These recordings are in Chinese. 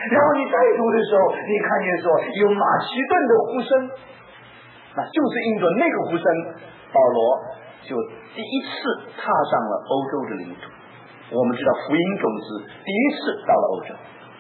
然后你再读的时候，你看见说有马其顿的呼声，那就是因着那个呼声，保罗就第一次踏上了欧洲的领土。我们知道福音种子第一次到了欧洲。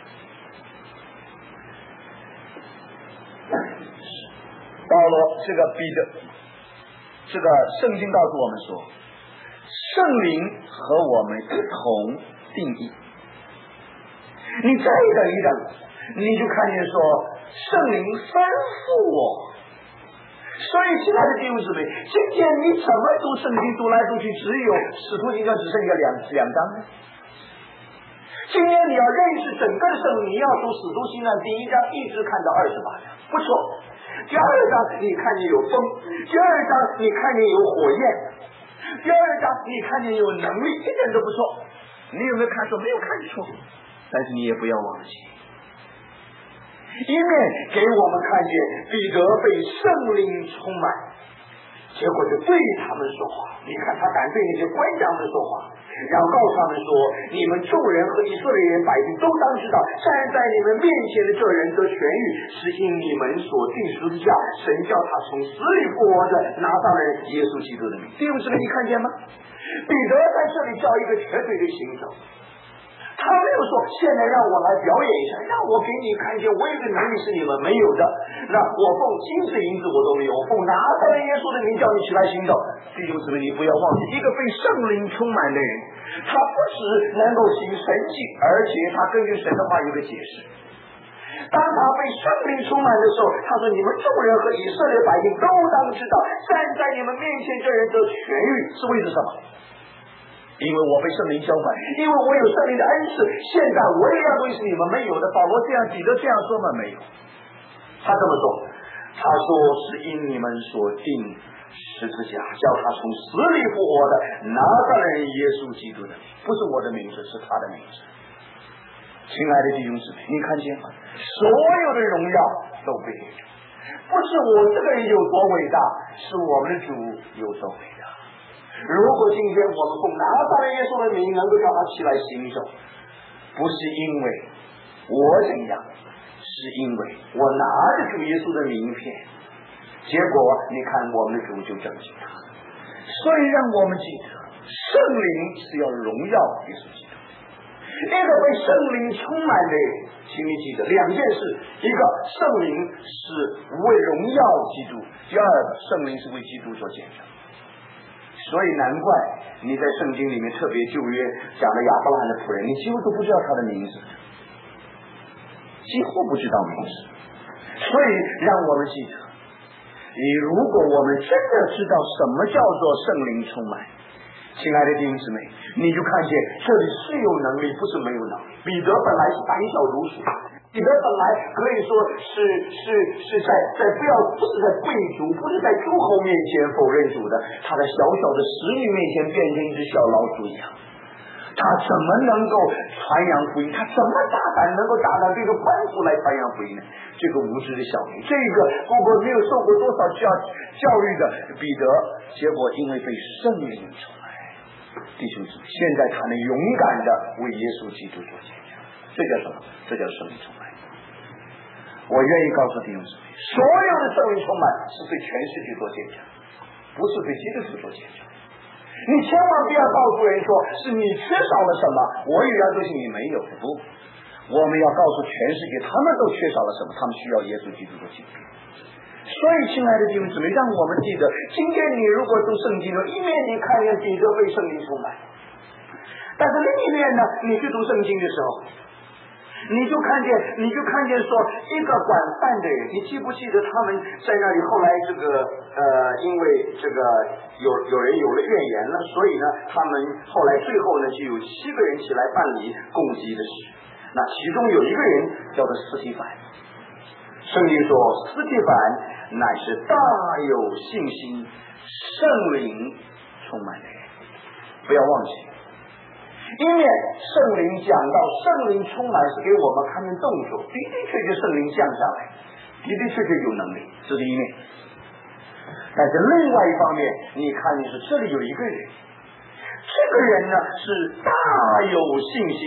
保罗这个彼得，这个圣经告诉我们说，圣灵和我们一同定义。你再等一等，你就看见说圣灵吩咐我。所以亲爱的弟兄姊妹，今天你怎么读圣经读来读去，只有使徒行传只剩下两章呢？今天你要认识整个的圣灵，你要读使徒行传第1章一直看到28章，不错。第2章你看见有风，第2章你看见有火焰，第2章你看见有能力，一点都不错。你有没有看错？没有看错，但是你也不要忘记，一面给我们看见彼得被圣灵充满，结果就对他们说话。你看他敢对那些官长们说话，然后告诉他们说，你们众人和以色列人百姓都当知道，站在你们面前的这人得痊愈，是因你们所定十字架，神叫他从死里复活的拿撒勒人耶稣基督的名。弟兄姊妹，你看见吗？彼得在这里叫一个绝对的行走，他没有说现在让我来表演一下，让我给你看见我有个能力是你们没有的，那我奉金子银子我都没有，我奉拿撒勒耶稣的名叫你起来行走。弟兄姊妹，你不要忘记，一个被圣灵充满的人，他不只能够行神迹，而且他根据神的话有个解释。当他被圣灵充满的时候，他说，你们众人和以色列百姓都当知道，站在你们面前这人得痊愈，是为着什么？因为我被圣灵浇灌，因为我有圣灵的恩赐，现在我有一样东西是你们没有的。保罗这样，彼得这样说吗？没有。他这么说，他说是因你们所定十字架，叫他从死里复活的拿撒勒人耶稣基督的名，不是我的名字，是他的名字。亲爱的弟兄姊妹，你看见吗？所有的荣耀都归给主，不是我这个人有多伟大，是我们的主有多伟大。如果今天我们奉拿撒勒耶稣的名能够叫他起来行走，不是因为我怎样，是因为我拿着主耶稣的名片，结果你看我们的主就拯救他。所以让我们记得，圣灵是要荣耀耶稣基督。那个被圣灵充满的人，请你记得两件事：一个，圣灵是为荣耀基督；第二个，圣灵是为基督做见证。所以难怪你在圣经里面，特别旧约讲的亚伯拉罕的仆人，你几乎都不知道他的名字，几乎不知道名字。所以让我们记得，如果我们真的知道什么叫做圣灵充满，亲爱的弟兄姊妹，你就看见这里是有能力，不是没有能力。彼得本来是胆小如鼠，彼得本来可以说是不是在贵族，不是在诸侯面前否认主的，他在小小的使女面前变成一只小老鼠一样。他怎么能够传扬福音？他怎么大胆能够大胆对着官府来传扬福音呢？这个无知的小民，这个不过没有受过多少教育的彼得，结果因为被圣灵充满，弟兄姊妹，现在他能勇敢的为耶稣基督做见证，这叫什么？这叫圣灵充满。我愿意告诉弟兄姊妹，所有的圣灵充满是对全世界做见证，不是对基督徒做见证。你千万不要告诉人说是你缺少了什么，我有样东西你没有。不，我们要告诉全世界，他们都缺少了什么，他们需要耶稣基督的救赎。所以亲爱的弟兄姊妹，让我们记得，今天你如果读圣经，一面你看见彼得被圣灵充满，但是另一面呢，你去读圣经的时候，你就看见说一个管饭的人，你记不记得他们在那里后来因为这个有人有了怨言了，所以呢他们后来最后呢就有7个人起来办理攻击的事。那其中有一个人叫做司提反，圣经说司提反乃是大有信心，圣灵充满的人。不要忘记，一面圣灵讲到圣灵充满是给我们看见动作，的的确确圣灵降下来，的的确确有能力，这是一面。但是另外一方面，你看见是这里有一个人，这个人呢是大有信心，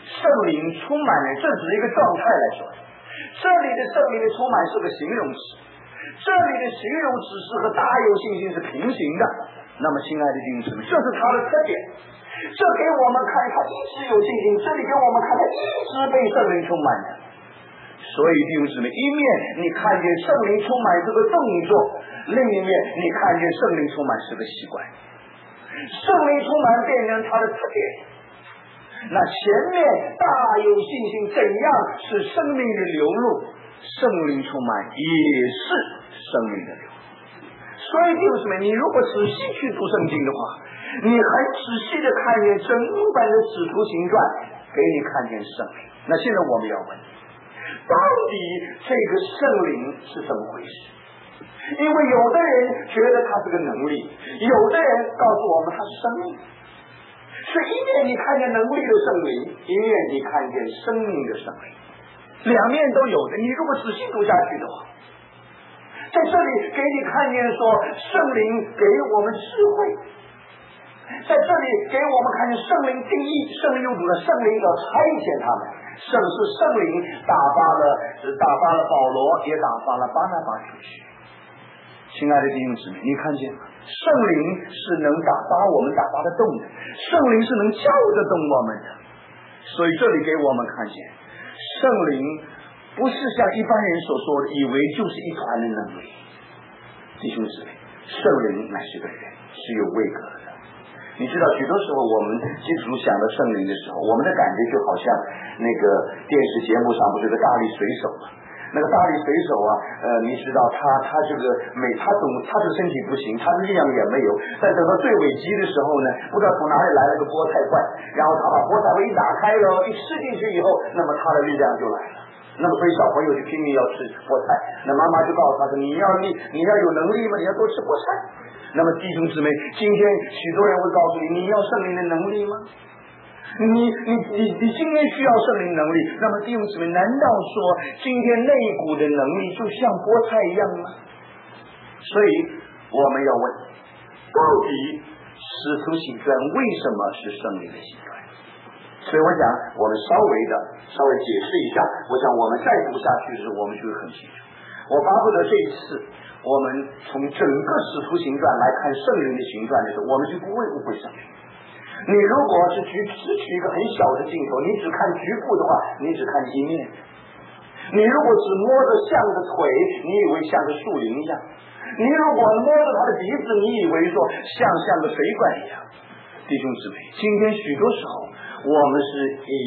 圣灵充满人，这只是一个状态来说。这里的圣灵的充满是个形容词，这里的形容词是和大有信心是平行的。那么亲爱的弟兄姊妹，这是他的特点，这给我们看他一直有信心，这里给我们看他一直被圣灵充满的。所以弟兄姊妹，一面你看见圣灵充满这个动作，另一面你看见圣灵充满是个习惯。圣灵充满变成他的特点，那前面大有信心怎样是生命的流露，圣灵充满也是生命的流露。所以弟兄姊妹，你如果仔细去读圣经的话，你很仔细的看见整本的使徒行传，给你看见圣灵。那现在我们要问，到底这个圣灵是怎么回事？因为有的人觉得它是个能力，有的人告诉我们它是生命。是一面你看见能力的圣灵，一面你看见生命的圣灵，两面都有的。你如果仔细读下去的话，在这里给你看见说圣灵给我们智慧，在这里给我们看见圣灵定义，圣灵又读了圣灵要差遣他们，是圣灵打发了保罗，也打发了巴拿巴出去。亲爱的弟兄姊妹，你看见圣灵是能把我们打发得动的，圣灵是能叫得动我们的。所以这里给我们看见圣灵不是像一般人所说的以为就是一团的能力。弟兄姊妹，圣灵乃是个人，是有位格的。你知道许多时候我们基督徒想到圣灵的时候，我们的感觉就好像那个电视节目上不是个大力水手吗？那个大力水手啊，你知道他这个他的身体不行，他的力量也没有，但等到最尾机的时候呢，不知道从哪里来了个菠菜罐，然后他把菠菜罐一打开了，一吃进去以后，那么他的力量就来了。那么所以小朋友就拼命要吃菠菜，那妈妈就告诉他说，你要有能力吗？你要多吃菠菜。那么弟兄姊妹，今天许多人会告诉你，你要圣灵的能力吗？你今天需要圣灵能力，那么弟兄姊妹，难道说今天那一股的能力就像菠菜一样吗？所以我们要问，到底使徒行传为什么是圣灵的行传？所以我想我们稍微解释一下，我想我们再读下去的时候，我们就会很清楚。我巴不得这一次我们从整个使徒行传来看圣灵的行传的时候，我们就不会误会圣灵。你如果是只取一个很小的镜头，你只看局部的话，你只看一面。你如果只摸着像个腿，你以为像个树林一样；你如果摸着他的鼻子，你以为说像个水管一样。弟兄姊妹，今天许多时候我们是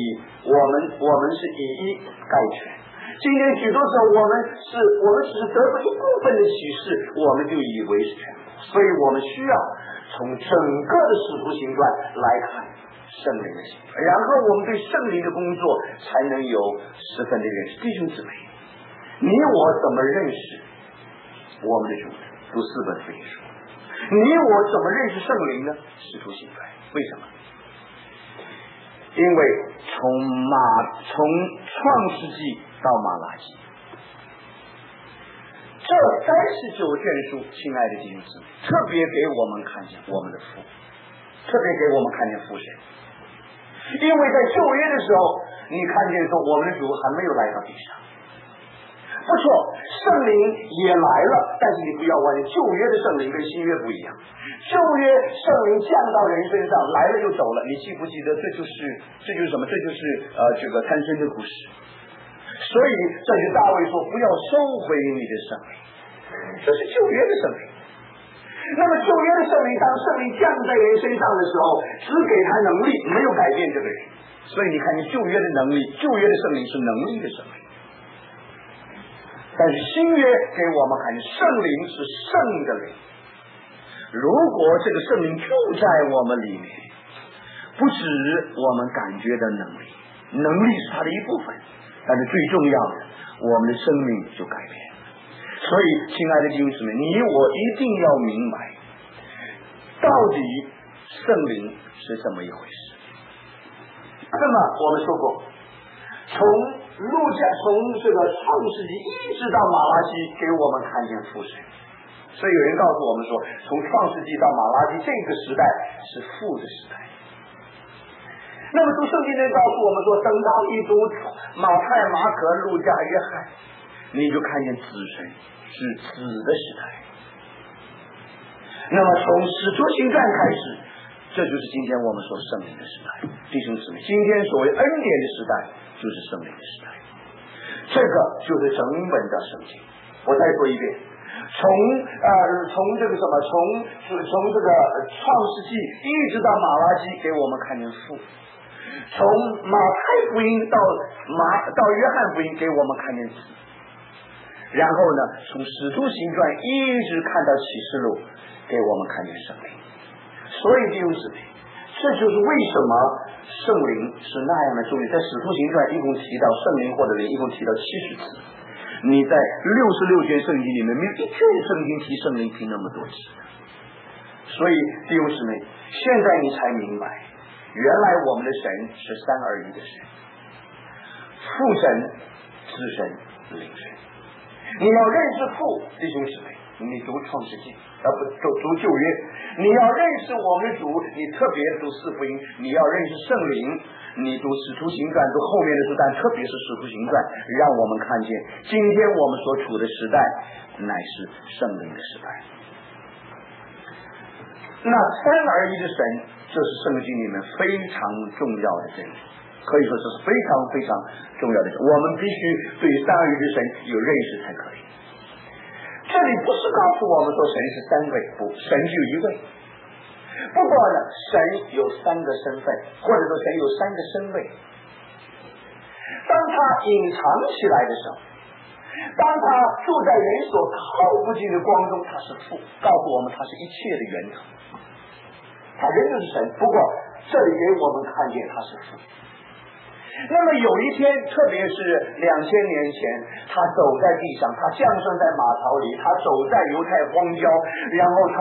以一概全。今天许多时候我们只是得到一部分的启示，我们就以为是全部。所以我们需要从整个的使徒行传来看圣灵的行传，然后我们对圣灵的工作才能有十分的认识。弟兄姊妹，你我怎么认识我们的主？读4本福音书。你我怎么认识圣灵呢？使徒行传。为什么？因为从创世纪到马拉基，这39卷书，亲爱的弟兄姊妹，特别给我们看见我们的父，特别给我们看见父神。因为在旧约的时候，你看见说我们的主还没有来到地上。不错，圣灵也来了，但是你不要忘记，旧约的圣灵跟新约不一样。旧约圣灵降到人身上，来了就走了。你记不记得？这就是什么？这就是这个参孙的故事。所以这是大卫说，不要收回你的圣灵，这是旧约的圣灵。那么旧约的圣灵，当圣灵降在人身上的时候，只给他能力，没有改变这个人。所以你看见旧约的能力，旧约的圣灵是能力的圣灵。但是新约给我们看见圣灵是圣的灵。如果这个圣灵住在我们里面，不止我们感觉的能力是它的一部分，但是最重要的，我们的生命就改变了。所以亲爱的弟兄姊妹，你我一定要明白，到底圣灵是怎么一回事。那么我们说过，从这个创世纪一直到马拉基，给我们看见父神。所以有人告诉我们说，从创世纪到马拉基这个时代是父的时代。 那么读圣经里告诉我们说，等到一读马太、马可、路加、约翰，你就看见子神是子的时代。那么从使徒行传开始，这就是今天我们说圣灵的时代。弟兄姊妹，今天所谓恩典的时代就是圣灵的时代，这个就是整本的圣经。我再说一遍，从这个什么，从这个创世纪一直到马拉基，给我们看见父；从马太福音到约翰福音，给我们看见子。然后呢，从使徒行传一直看到启示录，给我们看见圣灵。所以弟兄姊妹，这就是为什么圣灵是那样的重要。在使徒行传一共提到圣灵或者灵一共提到70次，你在66卷圣经里面没有一卷圣经提圣灵提那么多次。所以弟兄姊妹，现在你才明白，原来我们的神是三而一的神，父神、子神、灵神。你要认识父，弟兄姊妹，你读创世纪，读旧约，你要认识我们的主，你特别读四福音；你要认识圣灵，你读使徒行传，读后面的书，但特别是使徒行传，让我们看见今天我们所处的时代乃是圣灵的时代。那三而一的神，这是圣经里面非常重要的真理，可以说这是非常非常重要的。我们必须对三而一的神有认识才可以。这里不是告诉我们说神是三位，不，神只有一位。不过呢，神有三个身份，或者说神有三个身位。当他隐藏起来的时候，当他住在人所靠不进的光中，他是父，告诉我们他是一切的源头。他仍旧是神，不过这里给我们看见他是父。那么有一天，特别是2000年前，他走在地上，他降生在马槽里，他走在犹太荒郊，然后他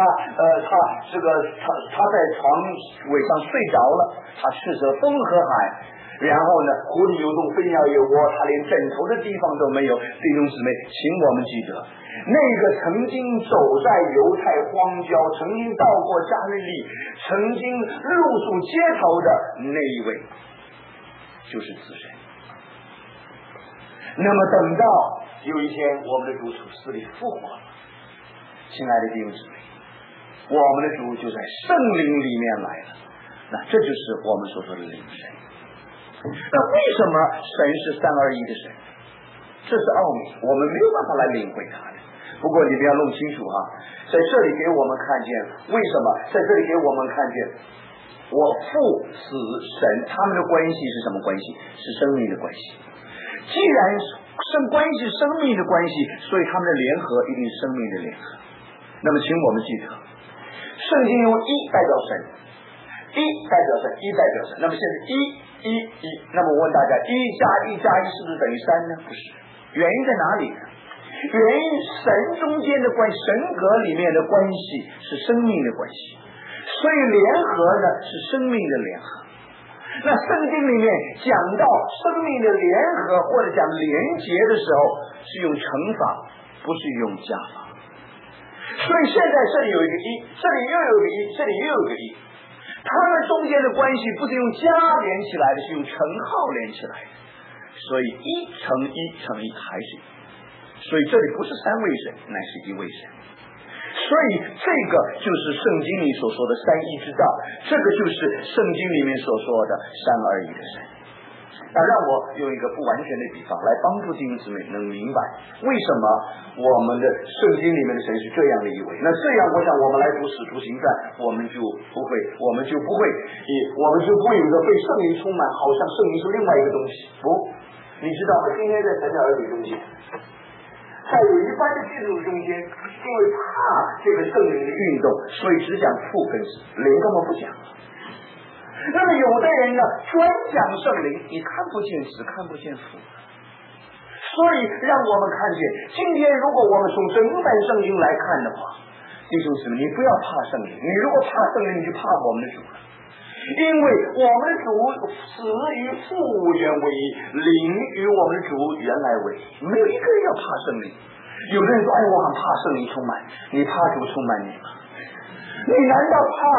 在床尾上睡着了，他斥责风和海，然后呢，狐狸游动，飞鸟也窝，他连枕头的地方都没有。弟兄姊妹，请我们记得，那个曾经走在犹太荒郊，曾经到过加利利，曾经露宿街头的那一位，就是子神。那么等到有一天我们的主从死里复活了，亲爱的弟兄姊妹，我们的主就在圣灵里面来了，那这就是我们所说的灵神。那为什么神是三而一的神？这是奥秘，我们没有办法来领会它的。不过你们要弄清楚哈，在这里给我们看见为什么，在这里给我们看见我父子神他们的关系是什么关系？是生命的关系。既然关系是生命的关系，所以他们的联合一定是生命的联合。那么请我们记得，圣经用一代表神，一代表神，一代表神。那么现在一，那么我问大家，一加一是不是等于3呢？不是。原因在哪里呢？原因神中间的关系，神格里面的关系是生命的关系，所以联合呢是生命的联合。那圣经里面讲到生命的联合或者讲连结的时候，是用乘法，不是用加法。所以现在这里有一个一，这里又有一个一，这里又有一个一，他们中间的关系不是用加连起来的，是用乘号连起来的。所以1乘1乘1还是1，所以这里不是3位神，乃是1位神。所以这个就是圣经里所说的三一之道，这个就是圣经里面所说的三而一的神。那让我用一个不完全的比方来帮助弟兄姊妹能明白为什么我们的圣经里面的神是这样的一位。那这样我想我们来读使徒行传，我们就不会有一个被圣灵充满，好像圣灵是另外一个东西。不，你知道吗？今天在神的儿女中间，在有一般的基督徒中间，因为怕这个圣灵的运动，所以只讲父跟子，灵根本不讲。那么有的人呢，专讲圣灵，你看不见子，看不见父。所以让我们看见，今天如果我们从整本圣经来看的话，弟兄姊妹，你不要怕圣灵，你如果怕圣灵，你就怕我们的主了。因为我们的主死与父原为一，灵与我们的主原来为一，没有一个人要怕圣灵。有的人说，哎，我很怕圣灵充满，你怕主充满你吗？ 你难道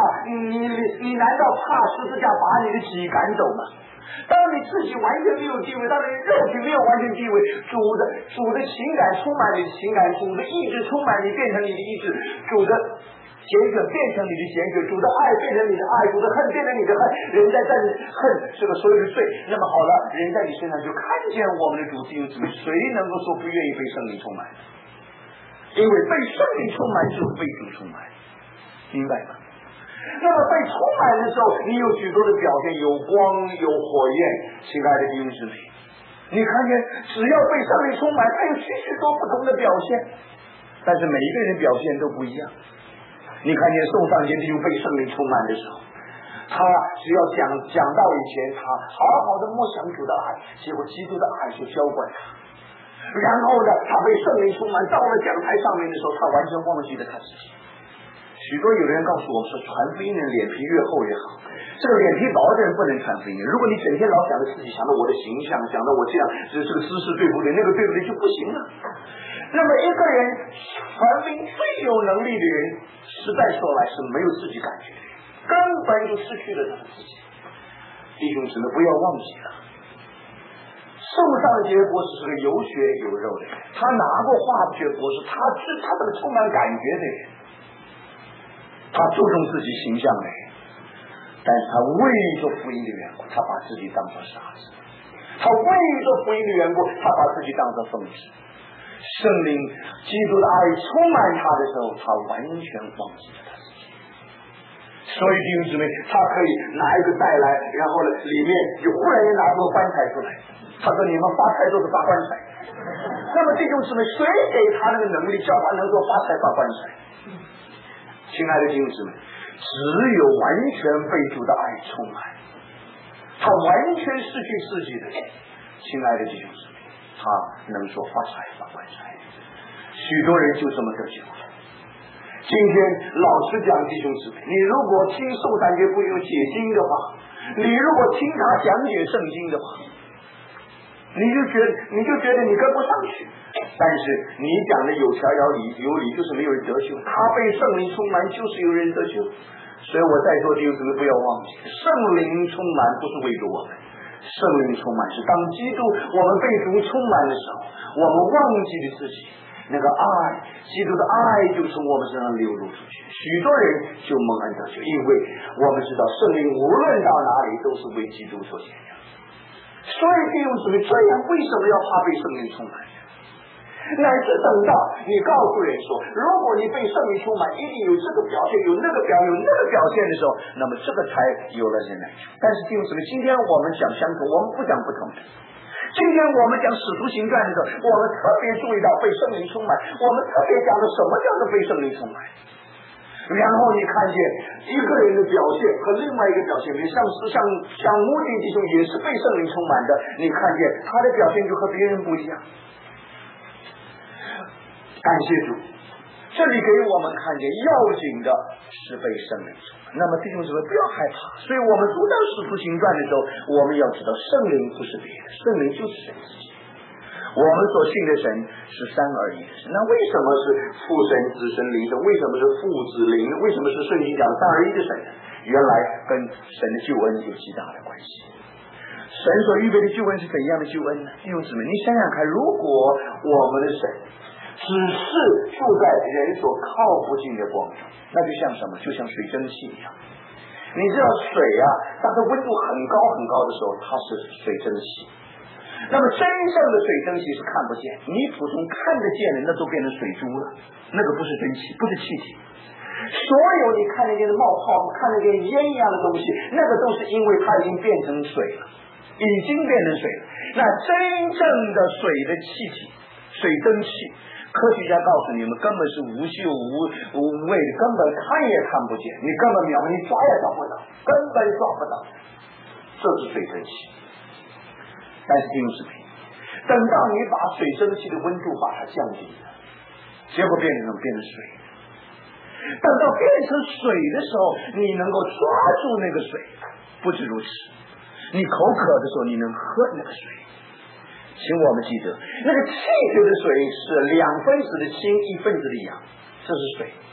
怕十字架把你的己赶走吗？当你自己完全没有地位，当你肉体没有完全地位，主的情感充满你的情感，主的意志充满你，变成你的意志，主的拣选变成你的拣选，主的爱变成你的爱，主的恨变成你的恨，人在恨这个所有的罪，那么好了，人在你身上就看见我们的主弟兄姊妹，谁能够说不愿意被圣灵充满？因为被圣灵充满就是被主充满，明白吗？那么被充满的时候，你有许多的表现，有光有火焰，亲爱的弟兄姊妹，你看见只要被圣灵充满，它有许多不同的表现，但是每一个人表现都不一样。你看见宋尚贤弟兄被圣灵充满的时候，他只要讲道以前，他好好的默想主的爱，结果基督的爱就浇灌他。然后呢，他被圣灵充满，到了讲台上面的时候，他完全忘记了他自己。许多有人告诉我们说，传福音的脸皮越厚越好。这个脸皮薄的人不能传福音。如果你整天老想着自己，想到我的形象，想到我这样这个姿势对不对，那个对不对就不行了。那么一个人传福音最有能力的人，实在说来是没有自己感觉的人，根本就失去了他的自己。弟兄姊妹，不要忘记了，宋尚杰博士是个有血有肉的人，他拿过化学博士，他这个充满感觉的人，他注重自己形象的人，但是他为着福音的缘故，他把自己当作傻子；他为着福音的缘故，他把自己当作疯子。圣灵基督的爱充满他的时候，他完全忘记了他自己。所以弟兄姊妹，他可以拿一个袋来，然后呢，里面就忽然间拿出个棺材出来，他说你们发财都是发棺材。那么弟兄姊妹，谁给他那个能力，叫他能够发财发棺材？亲爱的弟兄姊妹，只有完全被主的爱充满，他完全失去自己的人，亲爱的弟兄姊妹，他能说发财发棺材。许多人就这么得救了。今天老实讲，弟兄姊妹，你如果听宋三节不用解经的话，你如果听他讲解圣经的话，你就觉得你跟不上去。但是你讲的有条有理，就是没有人得救。他被圣灵充满，就是有人得救。所以我再说，弟兄姊妹不要忘记，圣灵充满不是为着我们，圣灵充满是当基督我们被主充满的时候，我们忘记了自己，那个爱，基督的爱就从我们身上流露出去，许多人就蒙恩得救，因为我们知道圣灵无论到哪里都是为基督所显的。所以弟兄姊妹，这样为什么要怕被圣灵充满？乃是等到你告诉人说，如果你被圣灵充满，一定有这个表现，有那个表现的时候，那么这个才有了人来。但是弟兄姊妹，今天我们讲相同，我们不讲不同的。今天我们讲使徒行传的时候，我们特别注意到被圣灵充满，我们特别讲的什么叫做被圣灵充满。然后你看见一个人的表现和另外一个表现，像穆迪弟兄也是被圣灵充满的，你看见他的表现就和别人不一样。感谢主，这里给我们看见要紧的是被圣灵充满。那么弟兄姊妹不要害怕，所以我们读到使徒行传的时候，我们要知道圣灵不是别的，圣灵就是神自己。我们所信的神是三而一的神，那为什么是父神子神灵神？为什么是父子灵？为什么是圣经讲三而一的神？原来跟神的救恩有极大的关系。神所预备的救恩是怎样的救恩呢？弟兄姊妹，你想想看，如果我们的神只是住在人所靠不进的光中，那就像什么？就像水蒸气一样。你知道水啊，当它温度很高很高的时候，它是水蒸气。那么真正的水蒸气是看不见，你普通看得见的那都变成水珠了，那个不是蒸汽，不是气体。所有你看得见的冒泡、看得见烟一样的东西，那个都是因为它已经变成水了，已经变成水了。那真正的水的气体、水蒸气，科学家告诉你们，根本是无嗅无味的，根本看也看不见，你根本瞄你抓也抓不到，根本抓不到，这是水蒸气。但是弟兄姊妹，等到你把水蒸气的温度把它降低了，结果变成水。等到变成水的时候，你能够抓住那个水，不止如此，你口渴的时候你能喝那个水。请我们记得，那个气体的水是2分子的氢1分子的氧，这是水。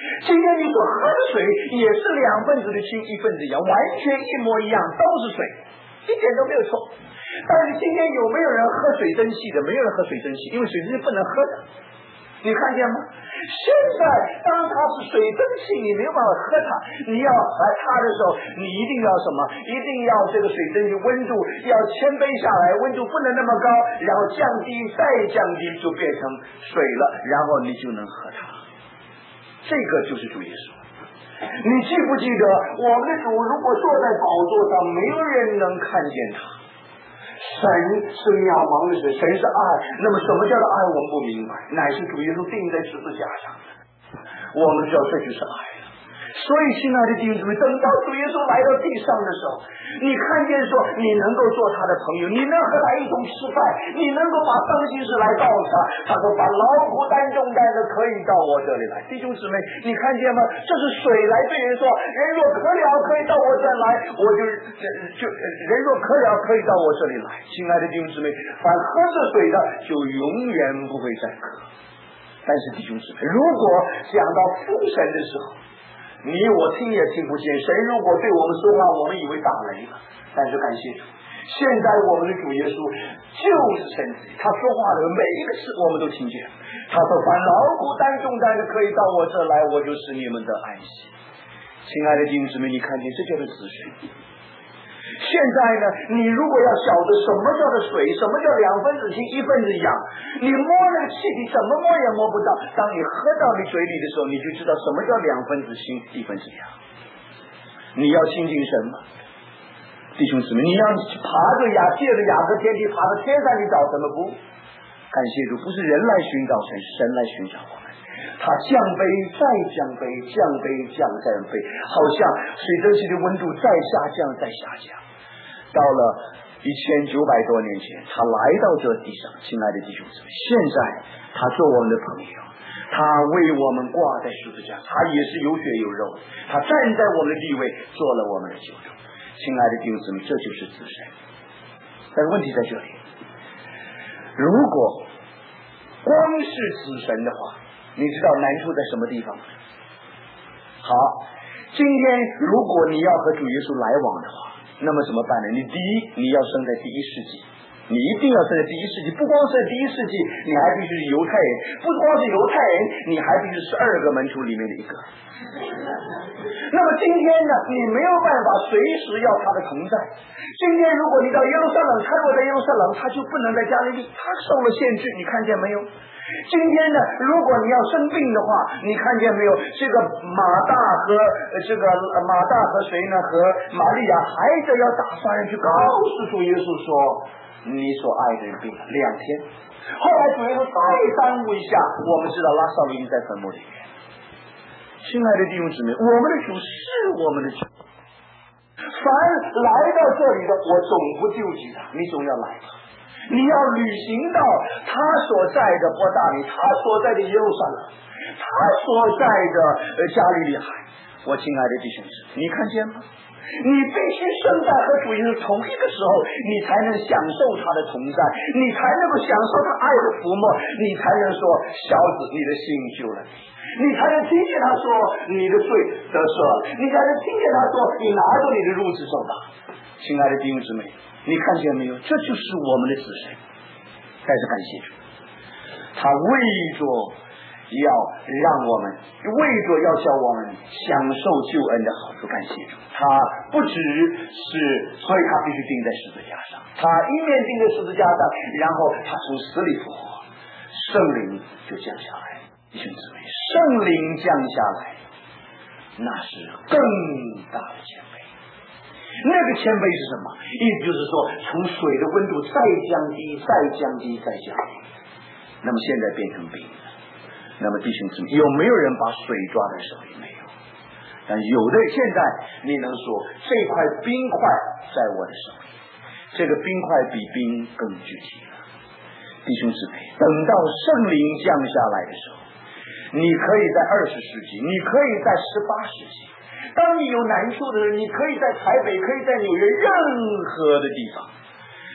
今天你所喝的水也是2分子的氢1分子氧，完全一模一样，都是水，一点都没有错。但是今天有没有人喝水蒸气的？没有人喝水蒸气，因为水蒸气不能喝的。你看见吗？现在当它是水蒸气，你没有办法喝它，你要喝它的时候，你一定要什么？一定要这个水蒸气温度要谦卑下来，温度不能那么高，然后降低，再降低就变成水了，然后你就能喝它。这个就是主耶稣。你记不记得我们的主如果坐在宝座上，没有人能看见他。神是渺茫的神，神是爱。那么什么叫做爱？我们不明白，乃是主耶稣钉在十字架上的。我们知道这就是爱了。所以亲爱的弟兄姊妹，等到主耶稣来到地上的时候，你看见说你能够做他的朋友，你能和他一同吃饭，你能够把当心事来告诉他，他说把劳苦担重担的可以到我这里来。弟兄姊妹，你看见吗？这是水来对人说，人若渴了可以到我这来，我就人若渴了可以到我这里来。亲爱的弟兄姊妹，凡喝这水的就永远不会再渴。但是弟兄姊妹，如果讲到父神的时候，你我听也听不见，神如果对我们说话，我们以为打雷了，但是感谢主，现在我们的主耶稣就是神子，他说话的每一个事我们都听见。他说凡劳苦担重担的可以到我这来，我就使你们的安息。亲爱的弟兄姊妹，你看见这叫做子水。现在呢，你如果要晓得什么叫做水，什么叫2分子氢1分子氧，你摸那个气体怎么摸也摸不到。当你喝到你嘴里的时候，你就知道什么叫2分子氢1分子氧。你要亲近神吗？弟兄姊妹，你要爬着借着雅各天地爬到天上，你找什么不？感谢主，不是人来寻找神，神来寻找我们。他降杯再降杯，降杯降再杯，好像水蒸气的温度再下降再下降。到了1900多年前，他来到这地上，亲爱的弟兄姊妹，现在他做我们的朋友，他为我们挂在十字架，他也是有血有肉，他站在我们的地位，做了我们的救主。亲爱的弟兄姊妹，这就是子神。但问题在这里，如果光是子神的话，你知道难处在什么地方吗？好，今天如果你要和主耶稣来往的话，那么怎么办呢？你第一，你要生在第1世纪，你一定要生在第1世纪。不光是在第1世纪，你还必须是犹太人，不光是犹太人，你还必须是12个门徒里面的一个。那么今天呢，你没有办法随时要他的同在。今天如果你到耶路撒冷，他如果在耶路撒冷，他就不能在加利利，他受了限制，你看见没有？今天呢，如果你要生病的话，你看见没有？这个马大和谁呢？和玛利亚还得要打发人去告诉主耶稣说，你所爱的人病了2天。后来主耶稣再耽误一下，我们知道拉撒路已经在坟墓里面。亲爱的弟兄姊妹，我们的主是我们的主，凡来到这里的，我总不救济他，你总要来吧。你要履行到他所在的伯大尼，他所在的耶路撒冷，他所在的加利利海。我亲爱的弟兄姊妹，你看见吗？你必须生在和主耶稣同一个时候，你才能享受他的同在，你才能够享受他爱的抚摸，你才能说小子，你的心救了你才能听见他说你的罪得赦，你才能听见他说你拿着你的褥子走吧。亲爱的弟兄姊妹，你看见没有？这就是我们的子神。再次感谢主，他为着要让我们，为着要叫我们享受救恩的好处，感谢主。他不只是，所以他必须钉在十字架上，他一面钉在十字架上，然后他从死里复活，圣灵就降下来。弟兄姊妹，圣灵降下来，那是更大的谦卑。那个谦卑是什么？意思就是说，从水的温度再降低，再降低，再降低，那么现在变成冰了。那么弟兄姊妹，有没有人把水抓在手里？没有。但有的现在你能说，这块冰块在我的手里，这个冰块比冰更具体了。弟兄姊妹，等到圣灵降下来的时候，你可以在20世纪，你可以在18世纪，当你有难处的时候，你可以在台北，可以在纽约，任何的地方，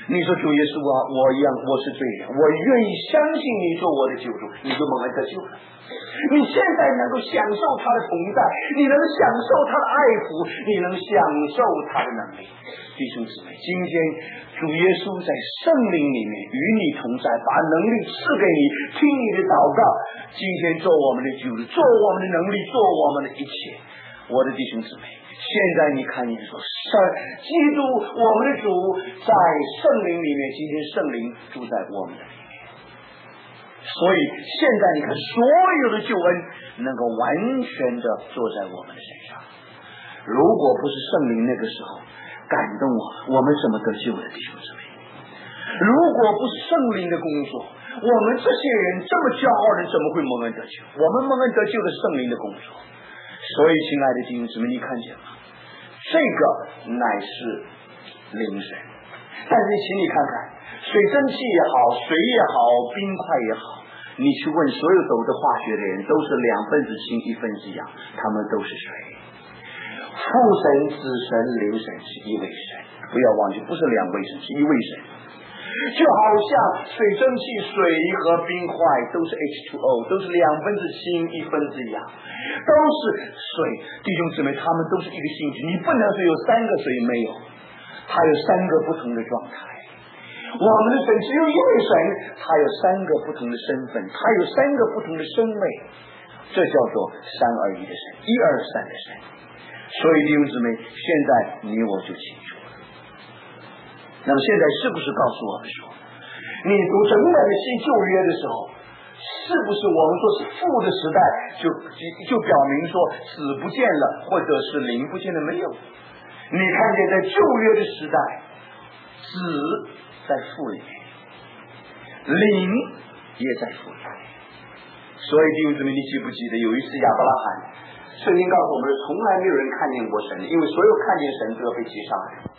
你说主耶稣啊，我是罪人，我愿意相信你做我的救主，你就蒙恩得救了。你现在能够享受他的同在，你能享受他的爱抚，你能享受他的能力。弟兄姊妹，今天主耶稣在圣灵里面与你同在，把能力赐给你，听你的祷告。今天做我们的救主，做我们的能力，做我们的一切。我的弟兄姊妹，现在你看见说，基督我们的主在圣灵里面，今天圣灵住在我们的里面。所以现在你看，所有的救恩能够完全的坐在我们的身上。如果不是圣灵那个时候感动我们怎么得救的，弟兄姊妹？如果不是圣灵的工作，我们这些人这么骄傲的怎么会蒙恩得救？我们蒙恩得救的圣灵的工作。所以亲爱的弟兄姊妹，你看见吗？这个乃是灵水。但是请你看看，水蒸气也好，水也好，冰块也好，你去问所有懂得化学的人，都是2分子氢1分子氧，他们都是水。父神、子神、灵神是一位神，不要忘记，不是2位神，是一位神。就好像水蒸气、水和冰块都是 H2O， 都是2分子氢1分子氧，都是水。弟兄姊妹，他们都是一个性质，你不能说有3个水，没有，它有3个不同的状态。我们的神只有一位神，他有3个不同的身份，他有3个不同的身位，这叫做三而一的神，1、2、3的神。所以弟兄姊妹，现在你我就清楚了。那么现在是不是告诉我们说，你读整本的新旧约的时候，是不是我们说是父的时代就表明说子不见了，或者是灵不见了？没有。你看见在旧约的时代，子在父里面，灵也在父里面。所以弟兄姊妹，你记不记得有一次亚伯拉罕，圣经告诉我们，从来没有人看见过神，因为所有看见神都要被击杀的。